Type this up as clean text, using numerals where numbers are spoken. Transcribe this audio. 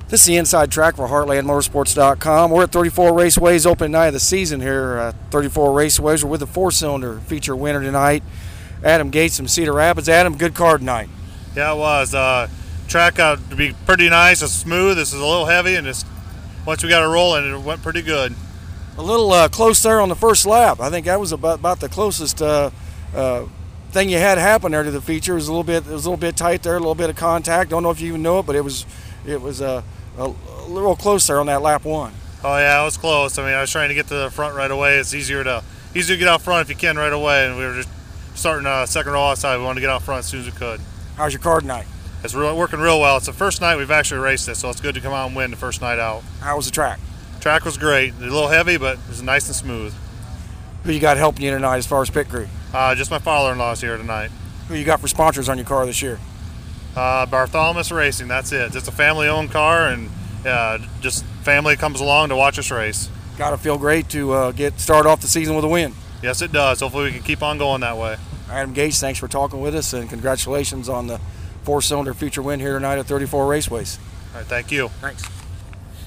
This is the inside track for HeartlandMotorsports.com. We're at 34 Raceways, open night of the season here. 34 Raceways. We're with the four-cylinder feature winner tonight, Adam Gates from Cedar Rapids. Adam, good card tonight. Yeah, it was. Track out to be pretty nice and smooth. This is a little heavy, and just once we got it rolling, it went pretty good. A little close there on the first lap. I think that was about the closest thing you had happen there to the feature. It was a little bit tight there, a little bit of contact. Don't know if you even know it, but it was a little close there on that lap one. Oh yeah, it was close. I mean, I was trying to get to the front right away. It's easier to get out front if you can right away, and we were just starting second row outside. We wanted to get out front as soon as we could. How's your car tonight? It's working real well. It's the first night we've actually raced it, so it's good to come out and win the first night out. How was the track? Track was great. A little heavy, but it was nice and smooth. Who you got helping you tonight as far as pit crew? Just my father-in-law's here tonight. Who you got for sponsors on your car this year? Bartholomew Racing, that's it. Just a family-owned car, and just family comes along to watch us race. Got to feel great to start off the season with a win. Yes, it does. Hopefully we can keep on going that way. Adam Gates, thanks for talking with us, and congratulations on the four-cylinder feature win here tonight at 34 Raceways. All right, thank you. Thanks.